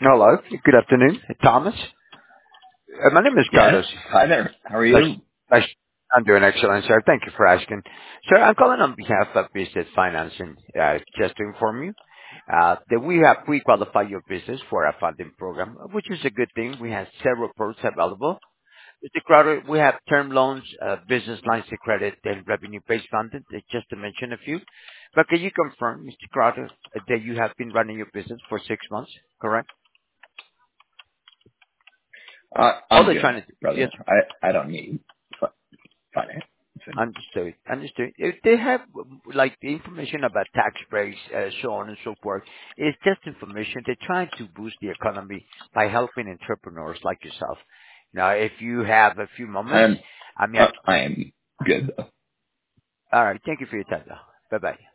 Hello. Good afternoon, Thomas. My name is Yes. Carlos. Hi there. How are Nice, you? nice, I'm doing excellent, sir. Thank you for asking. Sir, I'm calling on behalf of Business Financing, just to inform you that we have pre-qualified your business for a funding program, which is a good thing. We have several products available. Mr. Crowder, we have term loans, business lines of credit, and revenue-based funding, just to mention a few. But can you confirm, Mr. Crowder, that you have been running your business for 6 months, correct? All I'm they're good, trying to do, brother. yes, I don't need finance. understood. Understood. If they have like the information about tax breaks, so on and so forth, it's just information. They're trying to boost the economy by helping entrepreneurs like yourself. Now, if you have a few moments, I'm I mean, I am good though. all right. Thank you for your time, though. Bye bye.